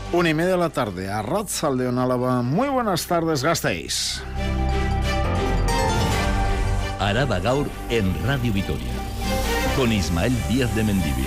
1:30 de la tarde, Arratsaldeon Álava. Muy buenas tardes, Gasteiz. Araba Gaur en Radio Vitoria, con Ismael Díaz de Mendívil.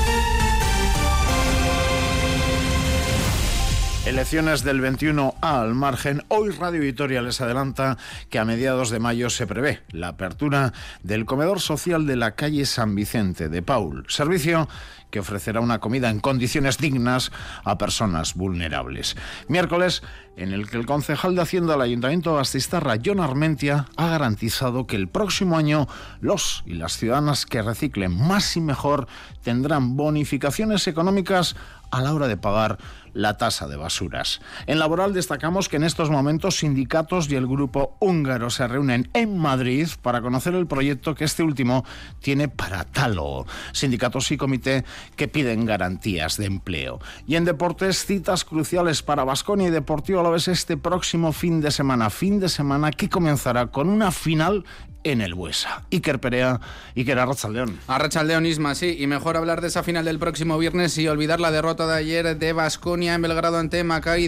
Elecciones del 21A al margen. Hoy Radio Vitoria les adelanta que a mediados de mayo se prevé la apertura del comedor social de la calle San Vicente de Paul, servicio que ofrecerá una comida en condiciones dignas a personas vulnerables. Miércoles, en el que el concejal de Hacienda del Ayuntamiento de Gasteiztarra, Jon Armentia, ha garantizado que el próximo año los y las ciudadanas que reciclen más y mejor tendrán bonificaciones económicas a la hora de pagar la tasa de basuras. En Laboral destacamos que en estos momentos sindicatos y el grupo húngaro se reúnen en Madrid para conocer el proyecto que este último tiene para Talo. Sindicatos y comité que piden garantías de empleo. Y en deportes, citas cruciales para Baskonia y Deportivo Alavés este próximo fin de semana que comenzará con una final en el Buesa. Iker Perea, Iker, Arratsaldeon. Arratsaldeon, Isma, sí, y mejor hablar de esa final del próximo viernes y olvidar la derrota de ayer de Baskonia en Belgrado ante Maccabi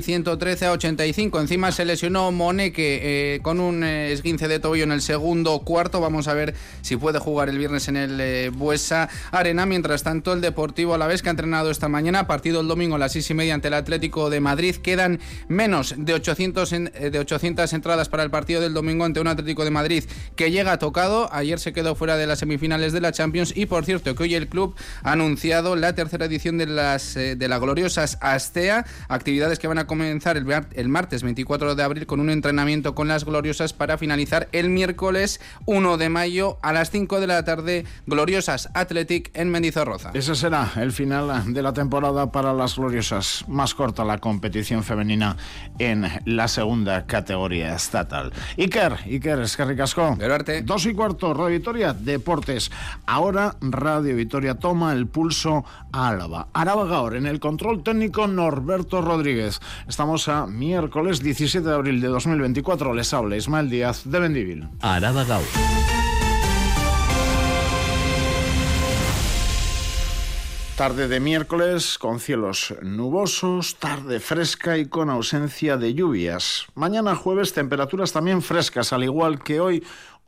113-85. Encima se lesionó Moneke con un esguince de tobillo en el segundo cuarto. Vamos a ver si puede jugar el viernes en el Buesa Arena. Mientras tanto, el Deportivo Alavés, que ha entrenado esta mañana, partido el domingo a las 6:30 ante el Atlético de Madrid. Quedan menos de 800 entradas para el partido del domingo ante un Atlético de Madrid que llega tocado. Ayer se quedó fuera de las semifinales de la Champions y, por cierto, que hoy el club ha anunciado la tercera edición de la gloriosas Astea, actividades que van a comenzar el martes 24 de abril con un entrenamiento con las gloriosas para finalizar el miércoles 1 de mayo a las 5 de la tarde, Gloriosas Athletic en Mendizorroza. Ese será el final de la temporada para las gloriosas. Más corta la competición femenina en la segunda categoría estatal. Iker, eskerrik asko. 2:15, Radio Vitoria, Deportes. Ahora Radio Vitoria toma el pulso a Álava. Araba Gaur, en el control técnico Norberto Rodríguez. Estamos a miércoles 17 de abril de 2024. Les habla Ismael Díaz de Mendívil. Araba Gaur. Tarde de miércoles con cielos nubosos, tarde fresca y con ausencia de lluvias. Mañana jueves temperaturas también frescas, al igual que hoy,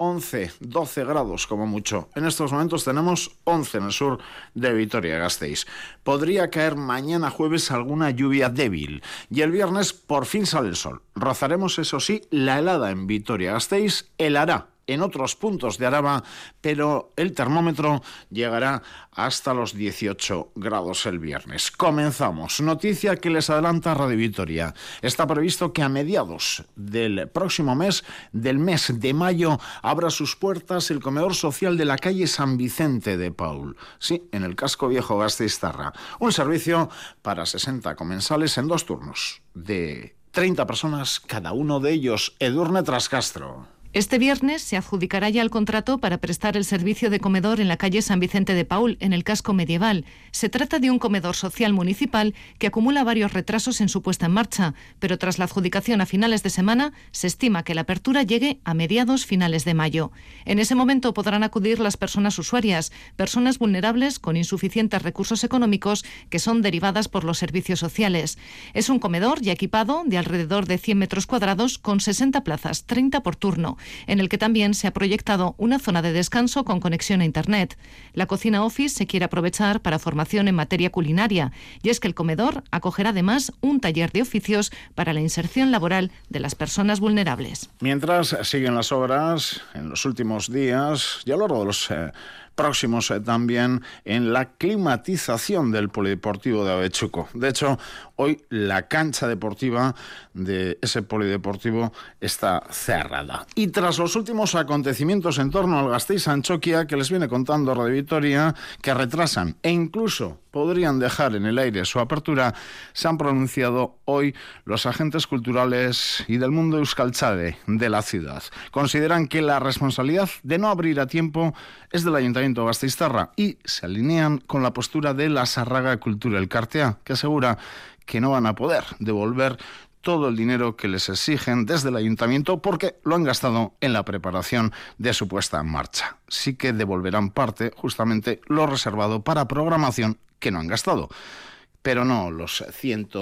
11-12 grados como mucho. En estos momentos tenemos 11 en el sur de Vitoria-Gasteiz. Podría caer mañana jueves alguna lluvia débil y el viernes por fin sale el sol. Rozaremos, eso sí, la helada en Vitoria-Gasteiz, helará en otros puntos de Araba, pero el termómetro llegará hasta los 18 grados el viernes. Comenzamos. Noticia que les adelanta Radio Vitoria. Está previsto que a mediados del próximo mes, del mes de mayo, abra sus puertas el comedor social de la calle San Vicente de Paul. Sí, en el casco viejo Gasteiztarra. Un servicio para 60 comensales en 2 turnos, de 30 personas cada uno de ellos. Edurne Trascastro. Este viernes se adjudicará ya el contrato para prestar el servicio de comedor en la calle San Vicente de Paul, en el casco medieval. Se trata de un comedor social municipal que acumula varios retrasos en su puesta en marcha, pero tras la adjudicación a finales de semana, se estima que la apertura llegue a finales de mayo. En ese momento podrán acudir las personas usuarias, personas vulnerables con insuficientes recursos económicos que son derivadas por los servicios sociales. Es un comedor ya equipado de alrededor de 100 metros cuadrados con 60 plazas, 30 por turno, en el que también se ha proyectado una zona de descanso con conexión a Internet. La cocina office se quiere aprovechar para formación en materia culinaria, y es que el comedor acogerá además un taller de oficios para la inserción laboral de las personas vulnerables. Mientras siguen las obras en los últimos días y a lo largo de los próximos también en la climatización del polideportivo de Avechuco. De hecho, hoy la cancha deportiva de ese polideportivo está cerrada. Y tras los últimos acontecimienos en torno al Gasteiz-Antxokia, que les viene contando Radio Vitoria, que retrasan e incluso podrían dejar en el aire su apertura, se han pronunciado hoy los agentes culturales y del mundo euskaltzale de la ciudad. Consideran que la responsabilidad de no abrir a tiempo es del Ayuntamiento de Gasteiztarra y se alinean con la postura de la Sarraga Cultura Elkartea, que asegura que no van a poder devolver todo el dinero que les exigen desde el ayuntamiento porque lo han gastado en la preparación de su puesta en marcha. Sí que devolverán parte, justamente lo reservado para programación que no han gastado, pero no los 130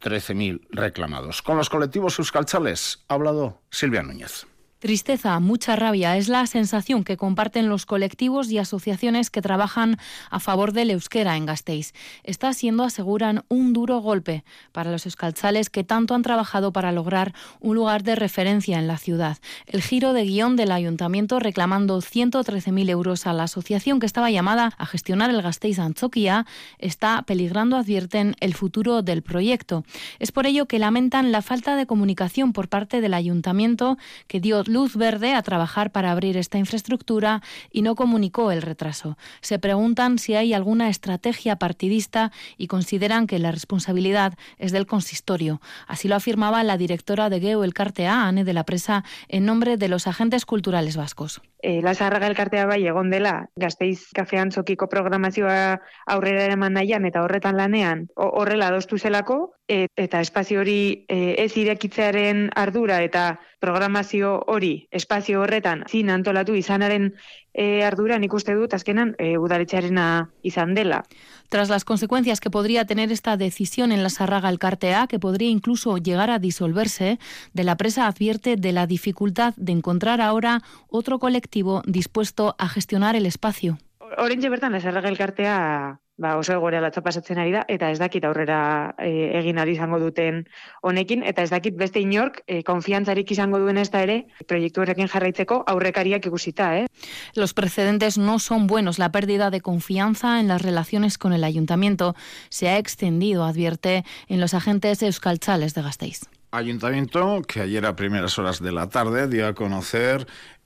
13.000 reclamados. Con los colectivos euskaltzales ha hablado Silvia Núñez. Tristeza, mucha rabia es la sensación que comparten los colectivos y asociaciones que trabajan a favor del euskera en Gasteiz. Está siendo, aseguran, un duro golpe para los euskaltzales que tanto han trabajado para lograr un lugar de referencia en la ciudad. El giro de guión del ayuntamiento reclamando 113.000 euros a la asociación que estaba llamada a gestionar el Gasteiz Antzokia está peligrando, advierten, el futuro del proyecto. Es por ello que lamentan la falta de comunicación por parte del ayuntamiento, que dio luz verde a trabajar para abrir esta infraestructura y no comunicó el retraso. Se preguntan si hay alguna estrategia partidista y consideran que la responsabilidad es del consistorio. Así lo afirmaba la directora de Geu Elkartea, Ane de la Presa, en nombre de los agentes culturales vascos. Lasarraga elkartea bai egon dela, Gasteiz Kafe Antzokiko programazioa aurrera eraman nahian eta horretan lanean horrela adostu zelako, eta espazio hori ez irekitzearen ardura eta programazio hori espazio horretan zin antolatu izanaren ardura nik uste dut azkenan udaletxearena izan dela. Tras las consecuencias que podría tener esta decisión en Lasarraga Elkartea, que podría incluso llegar a disolverse, De la Presa advierte de la dificultad de encontrar ahora otro colectivo dispuesto a gestionar el espacio. Oraintxe bertan Lasarraga Elkartea oso egoera latza pasatzen ari da, eta ez dakit aurrera egin ari izango duten honekin, eta ez dakit beste inork konfiantzarik izango duen ez da ere, proiektu horrekin jarraitzeko aurrekariak ikusita. Los precedentes no son buenos. La pérdida de confianza en las relaciones con el ayuntamiento se ha extendido, advierte, en los agentes euskaltzales de Gasteiz. Ayuntamiento que ayer a primeras horas de la tarde dio a conocer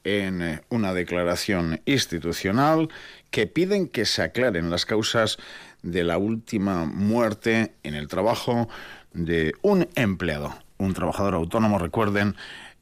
en una declaración institucional que piden que se aclaren las causas de la última muerte en el trabajo de un empleado, un trabajador autónomo, recuerden,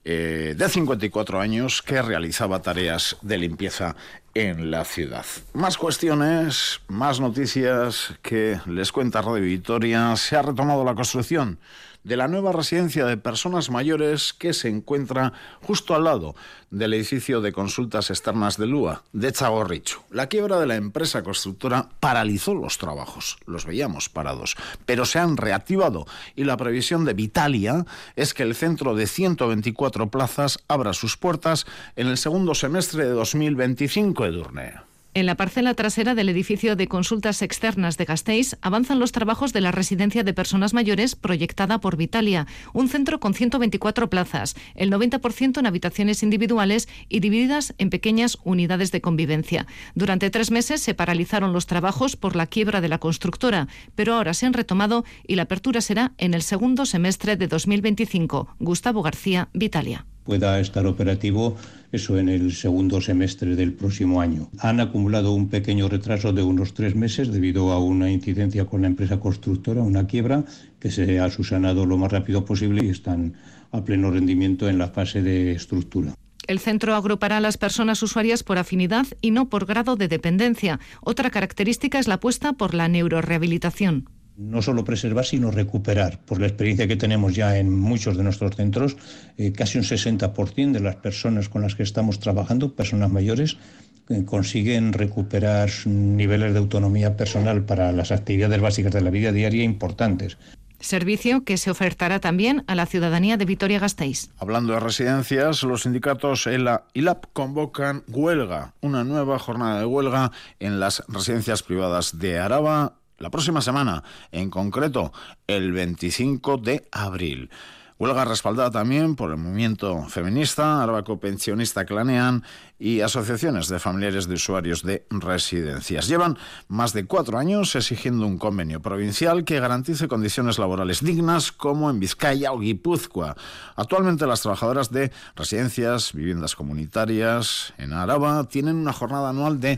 de 54 años que realizaba tareas de limpieza en la ciudad. Más cuestiones, más noticias que les cuenta Radio Vitoria. Se ha retomado la construcción de la nueva residencia de personas mayores que se encuentra justo al lado del edificio de consultas externas de Lua, de Txagorritxu. La quiebra de la empresa constructora paralizó los trabajos, los veíamos parados, pero se han reactivado y la previsión de Vitalia es que el centro de 124 plazas abra sus puertas en el segundo semestre de 2025, Edurne. En la parcela trasera del edificio de consultas externas de Gasteiz avanzan los trabajos de la residencia de personas mayores proyectada por Vitalia, un centro con 124 plazas, el 90% en habitaciones individuales y divididas en pequeñas unidades de convivencia. Durante 3 meses se paralizaron los trabajos por la quiebra de la constructora, pero ahora se han retomado y la apertura será en el segundo semestre de 2025. Gustavo García, Vitalia. Pueda estar operativo eso en el segundo semestre del próximo año. Han acumulado un pequeño retraso de unos 3 meses debido a una incidencia con la empresa constructora, una quiebra que se ha subsanado lo más rápido posible y están a pleno rendimiento en la fase de estructura. El centro agrupará a las personas usuarias por afinidad y no por grado de dependencia. Otra característica es la apuesta por la neurorehabilitación. No solo preservar, sino recuperar. Por la experiencia que tenemos ya en muchos de nuestros centros, casi un 60% de las personas con las que estamos trabajando, personas mayores, consiguen recuperar niveles de autonomía personal para las actividades básicas de la vida diaria importantes. Servicio que se ofertará también a la ciudadanía de Vitoria-Gasteiz. Hablando de residencias, los sindicatos ELA y LAB convocan huelga, una nueva jornada de huelga en las residencias privadas de Araba la próxima semana, en concreto el 25 de abril. Huelga respaldada también por el movimiento feminista, Arabako Pentsionista Klanean y asociaciones de familiares de usuarios de residencias. Llevan más de 4 años exigiendo un convenio provincial que garantice condiciones laborales dignas como en Vizcaya o Guipúzcoa. Actualmente las trabajadoras de residencias, viviendas comunitarias en Araba tienen una jornada anual de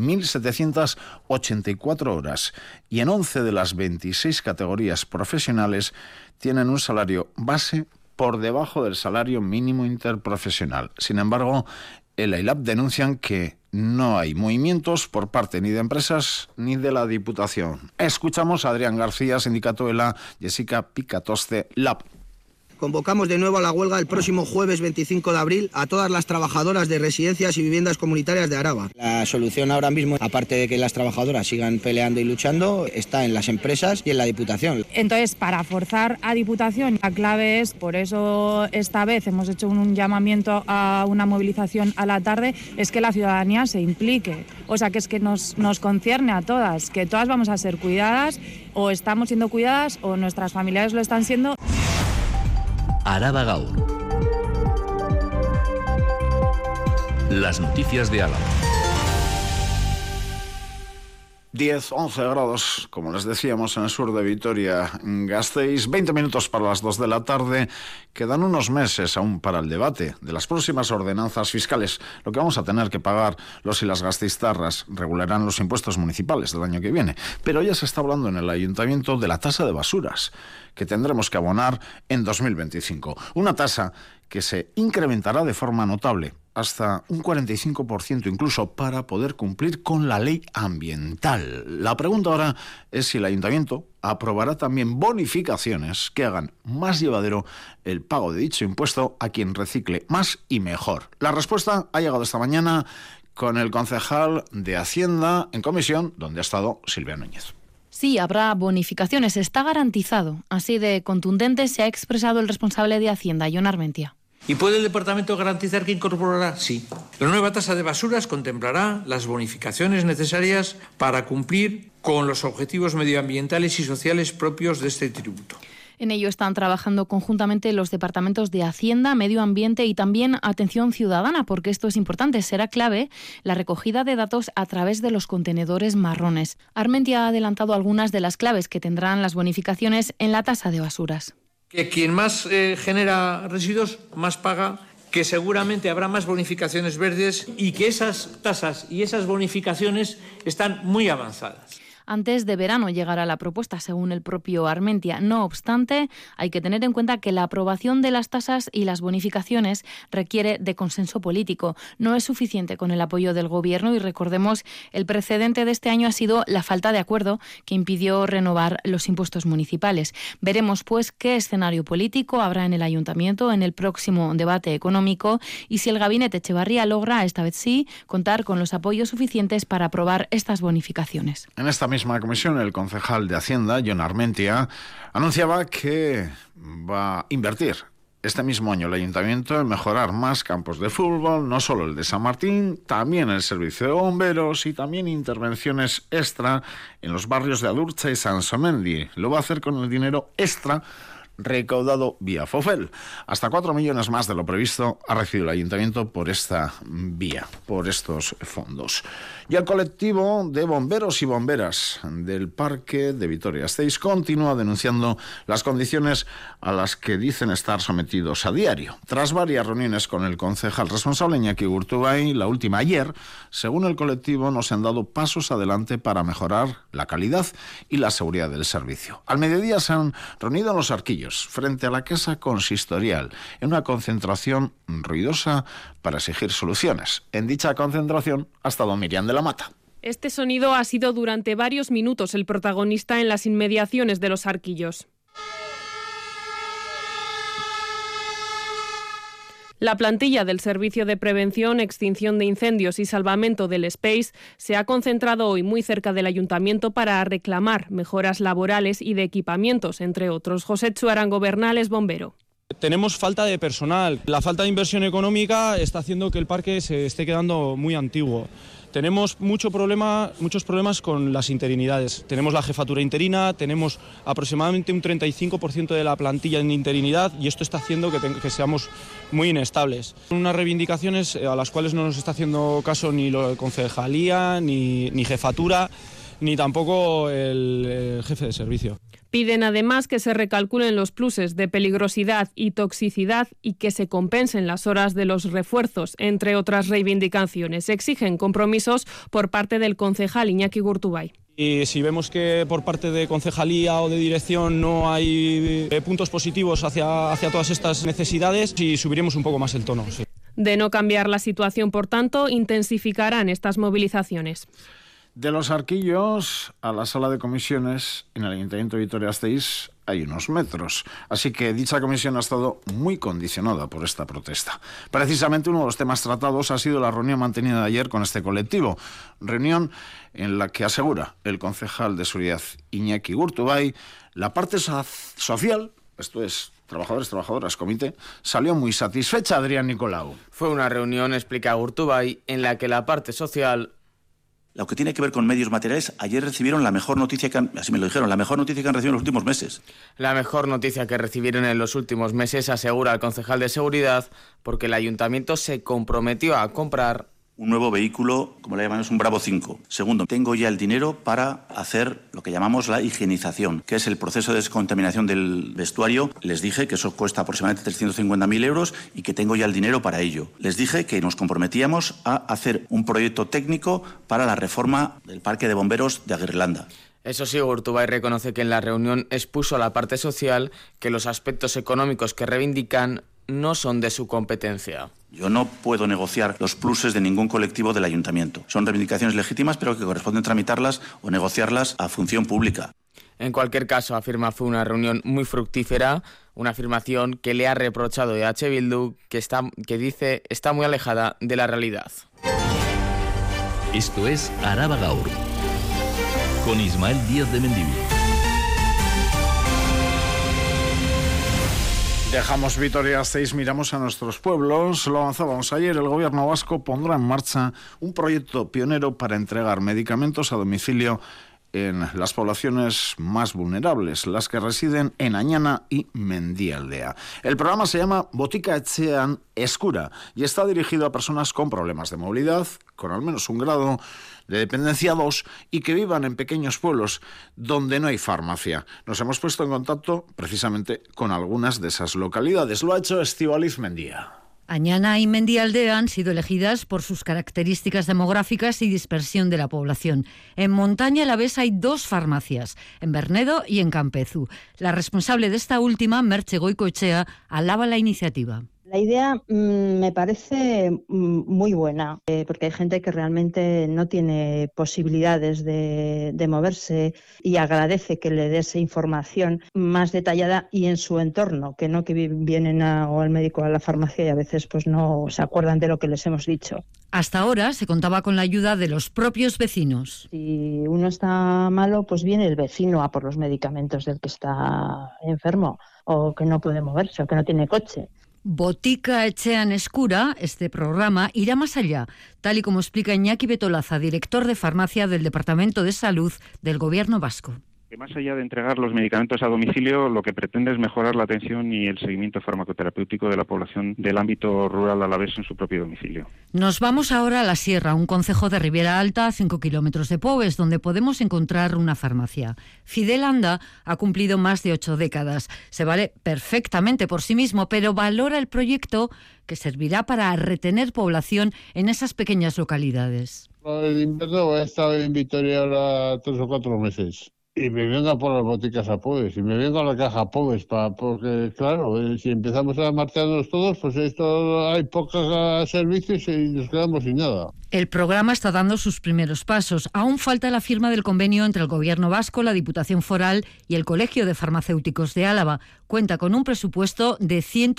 1.784 horas y en 11 de las 26 categorías profesionales tienen un salario base por debajo del salario mínimo interprofesional. Sin embargo, el ELAB denuncian que no hay movimientos por parte ni de empresas ni de la Diputación. Escuchamos a Adrián García, sindicato ELA, Jessica Picatoste, LAB. convocamos de nuevo a la huelga el próximo jueves 25 de abril a todas las trabajadoras de residencias y viviendas comunitarias de Araba. La solución ahora mismo, aparte de que las trabajadoras sigan peleando y luchando, está en las empresas y en la Diputación. Entonces, para forzar a Diputación, la clave es, por eso esta vez hemos hecho un llamamiento a una movilización a la tarde, es que la ciudadanía se implique. O sea, que es que nos concierne a todas, que todas vamos a ser cuidadas, o estamos siendo cuidadas, o nuestras familiares lo están siendo. Araba Gaur. Las noticias de Álava. 10, 11 grados, como les decíamos, en el sur de Vitoria-Gasteiz. 20 minutos para las 2 de la tarde. Quedan unos meses aún para el debate de las próximas ordenanzas fiscales. Lo que vamos a tener que pagar los y las gasteiztarras regularán los impuestos municipales del año que viene. Pero ya se está hablando en el ayuntamiento de la tasa de basuras que tendremos que abonar en 2025. Una tasa que se incrementará de forma notable, hasta un 45% incluso, para poder cumplir con la ley ambiental. La pregunta ahora es si el ayuntamiento aprobará también bonificaciones que hagan más llevadero el pago de dicho impuesto a quien recicle más y mejor. La respuesta ha llegado esta mañana con el concejal de Hacienda en comisión, donde ha estado Silvia Núñez. Sí, habrá bonificaciones, está garantizado. Así de contundente se ha expresado el responsable de Hacienda, Jon Armentia. ¿Y puede el departamento garantizar que incorporará? Sí. La nueva tasa de basuras contemplará las bonificaciones necesarias para cumplir con los objetivos medioambientales y sociales propios de este tributo. En ello están trabajando conjuntamente los departamentos de Hacienda, Medio Ambiente y también Atención Ciudadana, porque esto es importante, será clave la recogida de datos a través de los contenedores marrones. Armentia ha adelantado algunas de las claves que tendrán las bonificaciones en la tasa de basuras. Que quien más genera residuos, más paga, que seguramente habrá más bonificaciones verdes y que esas tasas y esas bonificaciones están muy avanzadas. Antes de verano llegará la propuesta, según el propio Armentia. No obstante, hay que tener en cuenta que la aprobación de las tasas y las bonificaciones requiere de consenso político. No es suficiente con el apoyo del Gobierno y recordemos, el precedente de este año ha sido la falta de acuerdo que impidió renovar los impuestos municipales. Veremos, pues, qué escenario político habrá en el Ayuntamiento en el próximo debate económico y si el Gabinete Echevarría logra, esta vez sí, contar con los apoyos suficientes para aprobar estas bonificaciones. En esta misma comisión, el concejal de Hacienda, Jon Armentia, anunciaba que va a invertir este mismo año el ayuntamiento en mejorar más campos de fútbol, no solo el de San Martín, también el servicio de bomberos y también intervenciones extra en los barrios de Adurza y San Somendi. Lo va a hacer con el dinero extra recaudado vía FOFEL. Hasta 4 millones más de lo previsto ha recibido el ayuntamiento por esta vía, por estos fondos. Y el colectivo de bomberos y bomberas del Parque de Vitoria-Gasteiz continúa denunciando las condiciones a las que dicen estar sometidos a diario. Tras varias reuniones con el concejal responsable Iñaki Gurtubay, la última ayer, según el colectivo, no se han dado pasos adelante para mejorar la calidad y la seguridad del servicio. Al mediodía se han reunido en Los Arquillos, frente a la Casa Consistorial, en una concentración ruidosa para exigir soluciones. En dicha concentración ha estado Miriam de la Mata. Este sonido ha sido durante varios minutos el protagonista en las inmediaciones de Los Arquillos. La plantilla del Servicio de Prevención, Extinción de Incendios y Salvamento del SPEIS se ha concentrado hoy muy cerca del Ayuntamiento para reclamar mejoras laborales y de equipamientos, entre otros. José Chuarango Bernal es bombero. Tenemos falta de personal. La falta de inversión económica está haciendo que el parque se esté quedando muy antiguo. Tenemos muchos problemas con las interinidades. Tenemos la jefatura interina, tenemos aproximadamente un 35% de la plantilla en interinidad y esto está haciendo que seamos muy inestables. Unas reivindicaciones a las cuales no nos está haciendo caso ni la concejalía, ni jefatura, ni tampoco el jefe de servicio. Piden además que se recalculen los pluses de peligrosidad y toxicidad y que se compensen las horas de los refuerzos, entre otras reivindicaciones. Exigen compromisos por parte del concejal Iñaki Gurtubay. Y si vemos que por parte de concejalía o de dirección no hay puntos positivos hacia todas estas necesidades, sí subiremos un poco más el tono. Sí. De no cambiar la situación, por tanto, intensificarán estas movilizaciones. De Los Arquillos a la sala de comisiones en el Ayuntamiento de Vitoria-Gasteiz hay unos metros, así que dicha comisión ha estado muy condicionada por esta protesta. Precisamente uno de los temas tratados ha sido la reunión mantenida ayer con este colectivo, reunión en la que asegura el concejal de Seguridad Iñaki Gurtubay, la parte social, esto es trabajadores, trabajadoras, comité, salió muy satisfecha. Adrián Nicolau. Fue una reunión, explica Gurtubay, en la que la parte social... Lo que tiene que ver con medios materiales, ayer recibieron la mejor noticia así me lo dijeron, la mejor noticia que han recibido en los últimos meses. La mejor noticia que recibieron en los últimos meses, asegura el concejal de Seguridad, porque el ayuntamiento se comprometió a comprar un nuevo vehículo, como le llamamos, un Bravo 5. Segundo, tengo ya el dinero para hacer lo que llamamos la higienización, que es el proceso de descontaminación del vestuario. Les dije que eso cuesta aproximadamente 350.000 euros y que tengo ya el dinero para ello. Les dije que nos comprometíamos a hacer un proyecto técnico para la reforma del parque de bomberos de Aguirrelanda. Eso sí, Gurtubay reconoce que en la reunión expuso a la parte social que los aspectos económicos que reivindican no son de su competencia. Yo no puedo negociar los pluses de ningún colectivo del ayuntamiento. Son reivindicaciones legítimas, pero que corresponden tramitarlas o negociarlas a función pública. En cualquier caso, afirma, fue una reunión muy fructífera, una afirmación que le ha reprochado EH Bildu, que dice está muy alejada de la realidad. Esto es Araba Gaur, con Ismael Díaz de Mendivil. Dejamos Vitoria-Gasteiz, miramos a nuestros pueblos. Lo avanzábamos ayer, el gobierno vasco pondrá en marcha un proyecto pionero para entregar medicamentos a domicilio en las poblaciones más vulnerables, las que residen en Añana y Mendialdea. El programa se llama Botika Etxean Eskura y está dirigido a personas con problemas de movilidad, con al menos un grado de dependencia 2 y que vivan en pequeños pueblos donde no hay farmacia. Nos hemos puesto en contacto precisamente con algunas de esas localidades. Lo ha hecho Estíbaliz Mendía. Añana y Mendialdea han sido elegidas por sus características demográficas y dispersión de la población. En Montaña Alavesa hay 2 farmacias, en Bernedo y en Campezu. La responsable de esta última, Merche Goicoechea, alaba la iniciativa. La idea me parece muy buena, porque hay gente que realmente no tiene posibilidades de moverse y agradece que le des información más detallada y en su entorno, que no que vienen o al médico a la farmacia y a veces pues no se acuerdan de lo que les hemos dicho. Hasta ahora se contaba con la ayuda de los propios vecinos. Si uno está malo, pues viene el vecino a por los medicamentos del que está enfermo o que no puede moverse o que no tiene coche. Botika Etxean Eskura, este programa, irá más allá, tal y como explica Iñaki Betolaza, director de farmacia del Departamento de Salud del Gobierno vasco. Que más allá de entregar los medicamentos a domicilio, lo que pretende es mejorar la atención y el seguimiento farmacoterapéutico de la población del ámbito rural alavés en su propio domicilio. Nos vamos ahora a la Sierra, un concejo de Ribeira Alta a 5 kilómetros de Pobes, donde podemos encontrar una farmacia. Fidel Anda ha cumplido más de 8 décadas. Se vale perfectamente por sí mismo, pero valora el proyecto que servirá para retener población en esas pequeñas localidades. El invierno voy a estar en Vitoria ahora 3 o 4 meses. Y me vengo por las boticas a Pobes, y me vengo a la caja a Pobes, porque claro, si empezamos a marcharnos todos, pues esto hay pocos servicios y nos quedamos sin nada. El programa está dando sus primeros pasos. Aún falta la firma del convenio entre el Gobierno vasco, la Diputación Foral y el Colegio de Farmacéuticos de Álava. Cuenta con un presupuesto de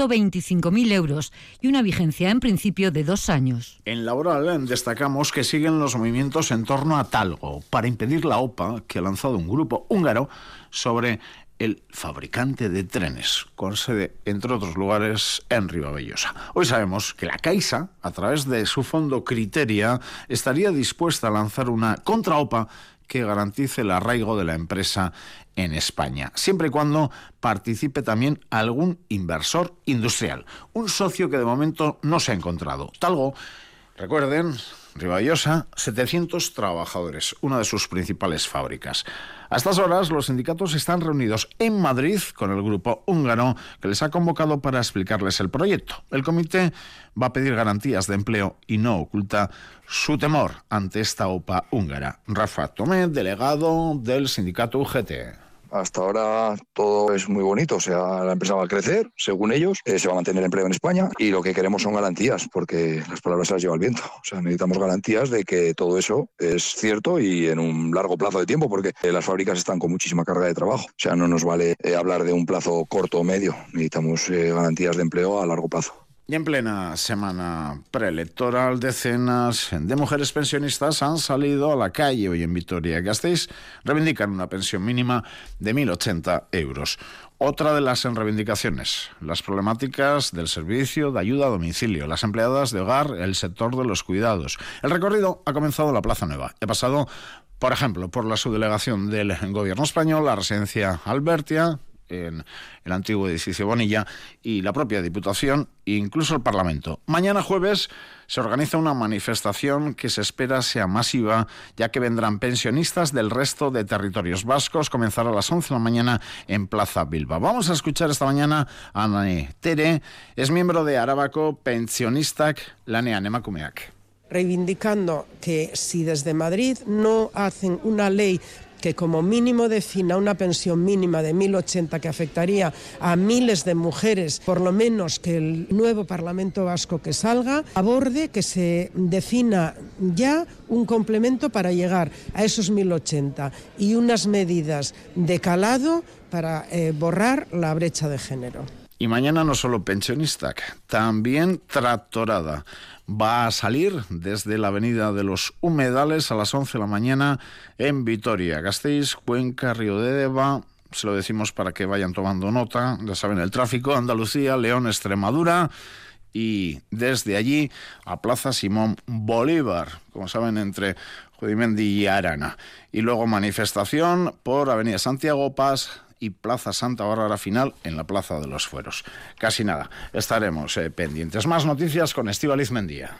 125.000 euros y una vigencia en principio de 2 años. En Laboral destacamos que siguen los movimientos en torno a Talgo para impedir la OPA que ha lanzado un grupo húngaro sobre el fabricante de trenes, con sede, entre otros lugares, en Ribavellosa. Hoy sabemos que la Caixa, a través de su fondo Criteria, estaría dispuesta a lanzar una contra-OPA que garantice el arraigo de la empresa en España, siempre y cuando participe también algún inversor industrial, un socio que de momento no se ha encontrado. Talgo, recuerden, Ribavellosa, 700 trabajadores, una de sus principales fábricas. A estas horas, los sindicatos están reunidos en Madrid con el grupo húngaro que les ha convocado para explicarles el proyecto. El comité va a pedir garantías de empleo y no oculta su temor ante esta OPA húngara. Rafa Tomé, delegado del sindicato UGT. Hasta ahora todo es muy bonito, o sea, la empresa va a crecer, según ellos, se va a mantener el empleo en España y lo que queremos son garantías, porque las palabras se las lleva el viento. O sea, necesitamos garantías de que todo eso es cierto y en un largo plazo de tiempo, porque las fábricas están con muchísima carga de trabajo. O sea, no nos vale hablar de un plazo corto o medio, necesitamos garantías de empleo a largo plazo. Y en plena semana preelectoral, decenas de mujeres pensionistas han salido a la calle hoy en Vitoria-Gasteiz. Reivindican una pensión mínima de 1.080 euros. Otra de las reivindicaciones, las problemáticas del servicio de ayuda a domicilio, las empleadas de hogar, el sector de los cuidados. El recorrido ha comenzado en la Plaza Nueva. He pasado, por ejemplo, por la subdelegación del Gobierno español, la residencia Albertia, en el antiguo edificio Bonilla, y la propia Diputación e incluso el Parlamento. Mañana jueves se organiza una manifestación que se espera sea masiva, ya que vendrán pensionistas del resto de territorios vascos. Comenzará a las 11 de la mañana en Plaza Bilbao. Vamos a escuchar esta mañana a Ane Tere, es miembro de Arabako Pentsionistak Lanean Emakumeak. Reivindicando que si desde Madrid no hacen una ley que como mínimo defina una pensión mínima de 1.080 que afectaría a miles de mujeres, por lo menos que el nuevo Parlamento Vasco que salga aborde que se defina ya un complemento para llegar a esos 1.080 y unas medidas de calado para borrar la brecha de género. Y mañana no solo pensionistak, también tractorada. Va a salir desde la avenida de los Humedales a las 11 de la mañana en Vitoria-Gasteiz, Cuenca, Río de Deva. Se lo decimos para que vayan tomando nota. Ya saben, el tráfico, Andalucía, León, Extremadura. Y desde allí a Plaza Simón Bolívar, como saben, entre Judimendi y Arana. Y luego manifestación por Avenida Santiago Paz y Plaza Santa Bárbara final en la Plaza de los Fueros. Casi nada, estaremos pendientes. Más noticias con Estíbaliz Mendía.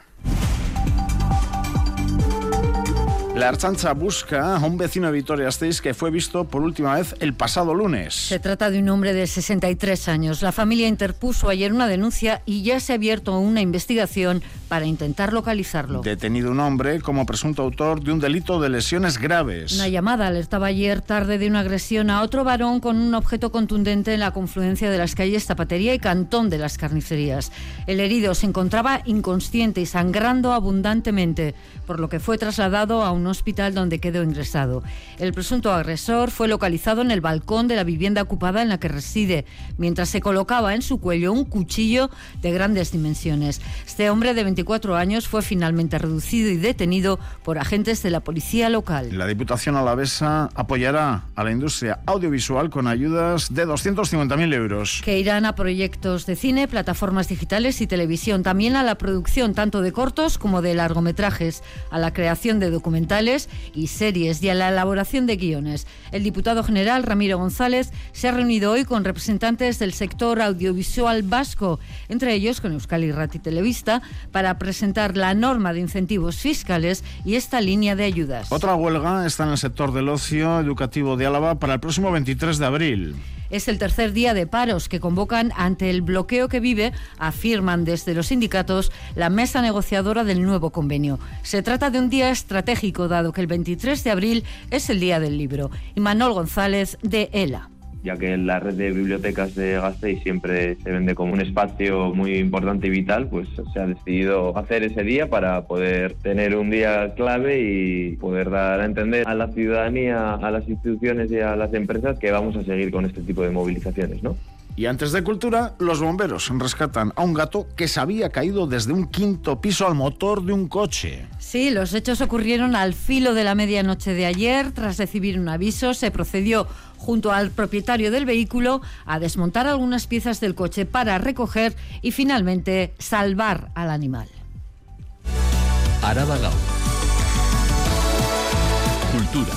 La Ertzaintza busca a un vecino de Vitoria-Gasteiz que fue visto por última vez el pasado lunes. Se trata de un hombre de 63 años. La familia interpuso ayer una denuncia y ya se ha abierto una investigación para intentar localizarlo. Detenido un hombre como presunto autor de un delito de lesiones graves. Una llamada alertaba ayer tarde de una agresión a otro varón con un objeto contundente en la confluencia de las calles Zapatería y Cantón de las Carnicerías. El herido se encontraba inconsciente y sangrando abundantemente, por lo que fue trasladado a un hospital donde quedó ingresado. El presunto agresor fue localizado en el balcón de la vivienda ocupada en la que reside, mientras se colocaba en su cuello un cuchillo de grandes dimensiones. Este hombre de 24 años fue finalmente reducido y detenido por agentes de la policía local. La Diputación alavesa apoyará a la industria audiovisual con ayudas de 250.000 euros. Que irán a proyectos de cine, plataformas digitales y televisión, también a la producción tanto de cortos como de largometrajes, a la creación de documentales y series y a la elaboración de guiones. El diputado general Ramiro González se ha reunido hoy con representantes del sector audiovisual vasco, entre ellos con Euskal Irrati Telebista, para presentar la norma de incentivos fiscales y esta línea de ayudas. Otra huelga está en el sector del ocio educativo de Álava para el próximo 23 de abril. Es el tercer día de paros que convocan ante el bloqueo que vive, afirman desde los sindicatos, la mesa negociadora del nuevo convenio. Se trata de un día estratégico, dado que el 23 de abril es el Día del Libro. Imanol González, de ELA. Ya que la red de bibliotecas de Gasteiz siempre se vende como un espacio muy importante y vital, pues se ha decidido hacer ese día para poder tener un día clave y poder dar a entender a la ciudadanía, a las instituciones y a las empresas que vamos a seguir con este tipo de movilizaciones, ¿no? Y antes de cultura, los bomberos rescatan a un gato que se había caído desde un 5º piso al motor de un coche. Sí, los hechos ocurrieron al filo de la medianoche de ayer. Tras recibir un aviso, se procedió junto al propietario del vehículo a desmontar algunas piezas del coche para recoger y finalmente salvar al animal. Araba Gaur. Cultura.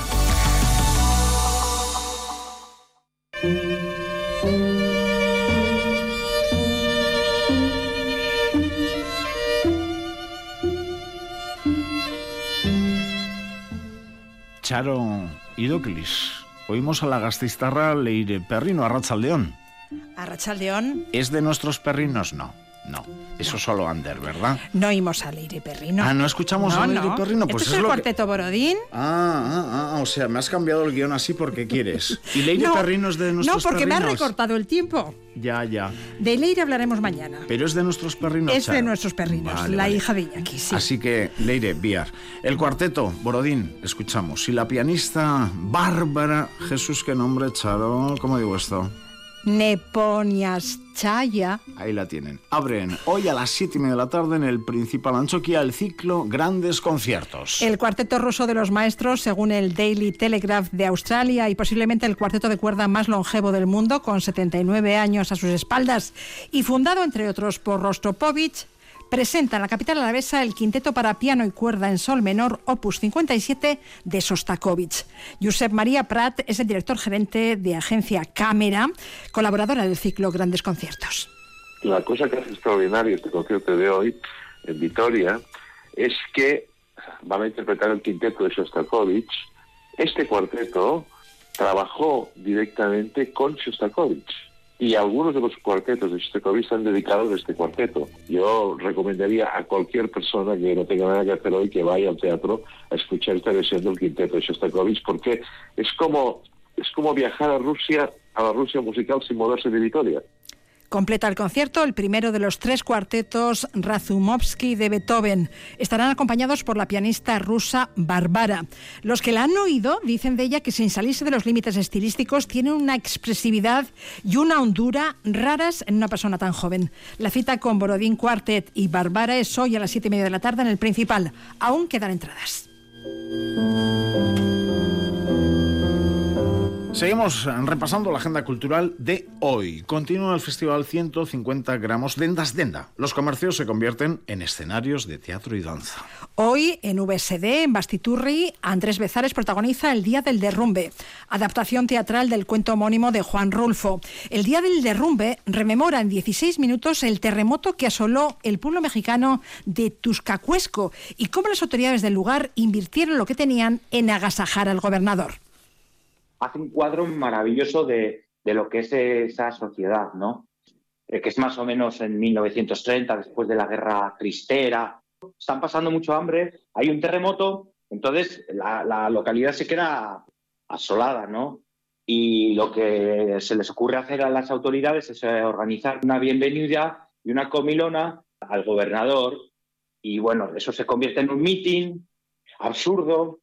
Charo Idoklis, oímos a la gasteiztarra Leire Perrino, Arratsaldeón. Arratsaldeón. ¿Es de nuestros perrinos? No. No, eso solo Ander, ¿verdad? No oímos a Leire Perrino. Ah, ¿no escuchamos a Leire Perrino? Pues ¿Esto es el Cuarteto Borodín? O sea, me has cambiado el guión así porque quieres. ¿Y Leire Perrino es de nuestros perrinos? No, porque me has recortado el tiempo. Ya. De Leire hablaremos mañana. Pero es de nuestros perrinos, Es de nuestros perrinos, la hija de Iñaki, sí. Así que, Leire, Biar. El Cuarteto Borodín, escuchamos. Y la pianista Bárbara, Jesús, qué nombre, Charo, ¿cómo digo esto? Neponiaschaya. Ahí la tienen. Abren hoy a las 7:30 de la tarde en el Principal Antxokia el ciclo Grandes Conciertos. El cuarteto ruso de los maestros, según el Daily Telegraph de Australia, y posiblemente el cuarteto de cuerda más longevo del mundo, con 79 años a sus espaldas, y fundado, entre otros, por Rostropovich, presenta en la capital alavesa el quinteto para piano y cuerda en sol menor opus 57 de Sostakovich. Josep María Prat es el director gerente de Agencia Cámara, colaboradora del ciclo Grandes Conciertos. La cosa que hace extraordinario este concierto de hoy en Vitoria es que van a interpretar el quinteto de Sostakovich. Este cuarteto trabajó directamente con Shostakovich. Y algunos de los cuartetos de Shostakovich están dedicados a este cuarteto. Yo recomendaría a cualquier persona que no tenga nada que hacer hoy que vaya al teatro a escuchar esta versión del quinteto de Shostakovich, porque es como viajar a Rusia, a la Rusia musical sin moverse de Vitoria. Completa el concierto el primero de los 3 cuartetos Razumovsky de Beethoven. Estarán acompañados por la pianista rusa Bárbara. Los que la han oído dicen de ella que, sin salirse de los límites estilísticos, tiene una expresividad y una hondura raras en una persona tan joven. La cita con Borodín Quartet y Bárbara es hoy a las 7:30 de la tarde en el Principal. Aún quedan entradas. Seguimos repasando la agenda cultural de hoy. Continúa el festival 150 gramos Dendas Denda. Los comercios se convierten en escenarios de teatro y danza. Hoy, en VSD, en Bastiturri, Andrés Bezares protagoniza El Día del Derrumbe, adaptación teatral del cuento homónimo de Juan Rulfo. El Día del Derrumbe rememora en 16 minutos el terremoto que asoló el pueblo mexicano de Tuscacuesco y cómo las autoridades del lugar invirtieron lo que tenían en agasajar al gobernador. Hace un cuadro maravilloso de lo que es esa sociedad, ¿no? Que es más o menos en 1930, después de la Guerra Cristera. Están pasando mucho hambre, hay un terremoto, entonces la localidad se queda asolada, ¿no? Y lo que se les ocurre hacer a las autoridades es organizar una bienvenida y una comilona al gobernador. Y bueno, eso se convierte en un mitin absurdo.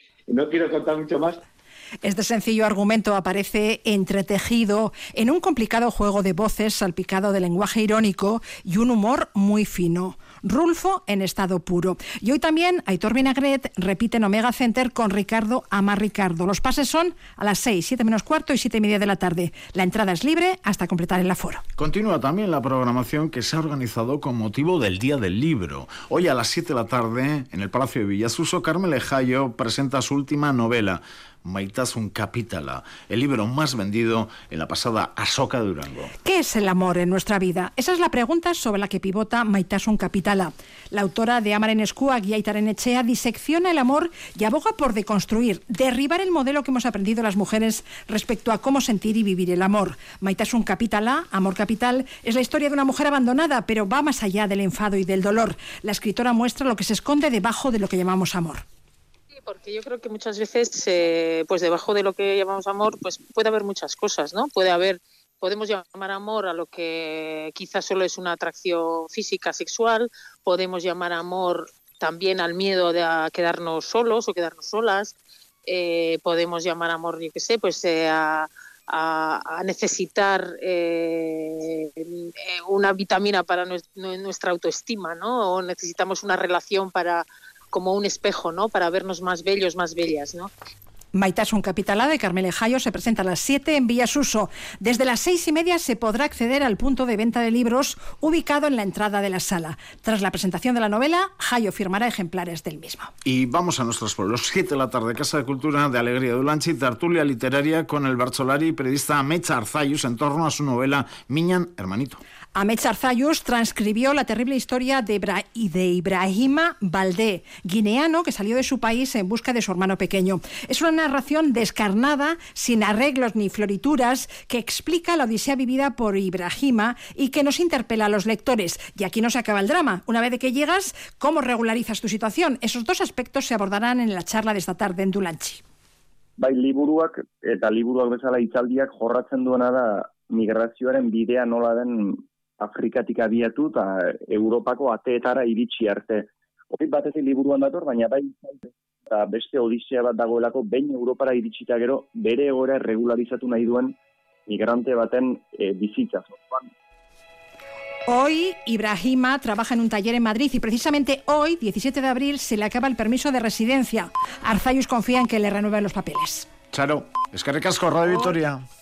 No quiero contar mucho más. Este sencillo argumento aparece entretejido en un complicado juego de voces salpicado de lenguaje irónico y un humor muy fino. Rulfo en estado puro. Y hoy también Aitor Vinagret repite en Omega Center con Ricardo Ama Ricardo. Los pases son a las 6, 7 menos cuarto y 7:30 de la tarde. La entrada es libre hasta completar el aforo. Continúa también la programación que se ha organizado con motivo del Día del Libro. Hoy a las 7 de la tarde, en el Palacio de Villasuso, Carmele Jayo presenta su última novela, Maitasun Kapitala, el libro más vendido en la pasada Azoka de Durango. ¿Qué es el amor en nuestra vida? Esa es la pregunta sobre la que pivota Maitasun Kapitala. La autora de Amaren Eskua, Guiaitaren Etxea, disecciona el amor y aboga por deconstruir, derribar el modelo que hemos aprendido las mujeres respecto a cómo sentir y vivir el amor. Maitasun Kapitala, Amor Capital, es la historia de una mujer abandonada, pero va más allá del enfado y del dolor. La escritora muestra lo que se esconde debajo de lo que llamamos amor. Porque yo creo que muchas veces, pues debajo de lo que llamamos amor, pues puede haber muchas cosas, ¿no? Podemos llamar amor a lo que quizás solo es una atracción física, sexual. Podemos llamar amor también al miedo de a quedarnos solos o quedarnos solas. Podemos llamar amor, yo qué sé, pues a necesitar una vitamina para nuestra autoestima, ¿no? O necesitamos una relación como un espejo, ¿no? Para vernos más bellos, más bellas, ¿no? Maitasun Kapitala de Carmele Jayo se presenta a las 7 en Villasuso. Desde las 6:30 se podrá acceder al punto de venta de libros ubicado en la entrada de la sala. Tras la presentación de la novela, Jayo firmará ejemplares del mismo. Y vamos a nuestros pueblos. 7 de la tarde, Casa de Cultura de Alegría de Ulanchi, tertulia literaria con el bertsolari y periodista Mecha Arzayus en torno a su novela Miñan Hermanito. Ahmed Arzayus transcribió la terrible historia de Ibrahima Baldé, guineano que salió de su país en busca de su hermano pequeño. Es una narración descarnada, sin arreglos ni florituras, que explica la odisea vivida por Ibrahima y que nos interpela a los lectores. Y aquí no se acaba el drama. Una vez que llegas, ¿cómo regularizas tu situación? Esos dos aspectos se abordarán en la charla de esta tarde en Dulantzi. Bai, liburuak bezala hitzaldiak jorratzen duena da migrazioaren bidea nola den Afrikatik abiatu eta Europako ateetara iritsi arte. Hori batetik liburuan dator, baina bai eta beste odisea bat dagoelako behin Europara iritsita gero bere egoera regularizatu nahi duen migrante baten bizitza. Hoy Ibrahima trabaja en un taller en Madrid y precisamente hoy, 17 de abril, se le acaba el permiso de residencia. Arzayus confía en que le renueven los papeles. Charo, eskerrik asko, Radio Vitoria.